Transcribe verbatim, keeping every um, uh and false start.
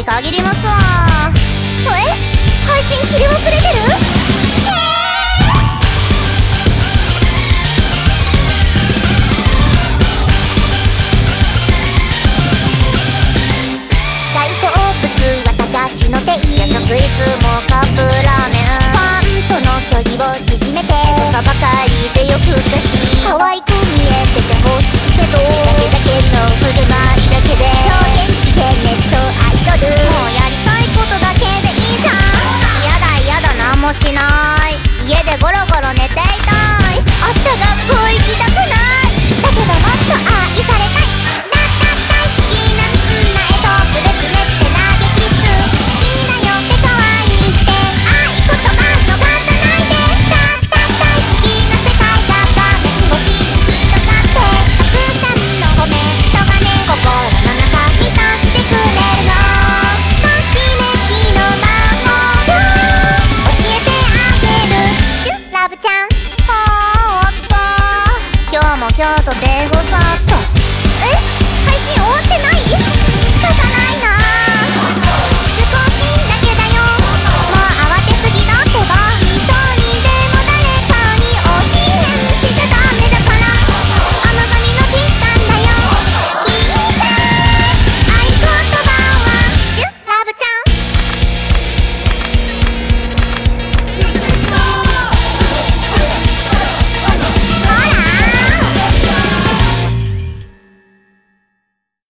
に限りますわ。え、配信切り忘れてる？大好物は高しの定夜食、いつもカップラーメン。ファンとの距離を縮めてさばかりでよくかし可愛く見えててほしいけど、だけだけの振る舞いだけで衝撃系ネットアイドル。もうやりたいことだけでいいじゃん。やだやだなんもしない、家でゴロゴロ寝ていたい。明日学校行きたくない、だけどもっと愛されたい。だった大好きなみんなへ特別ねって投げキス。好きだよって可愛いって愛言葉逃さないで。だった大好きな世界が画面越しに広がって、たくさんのコメントがね心の中満たしてくれるの。ときめきの魔法を教えてあげる。チュッラブちゃん。おーっと今日も京都でごさっと。え、配信終わってない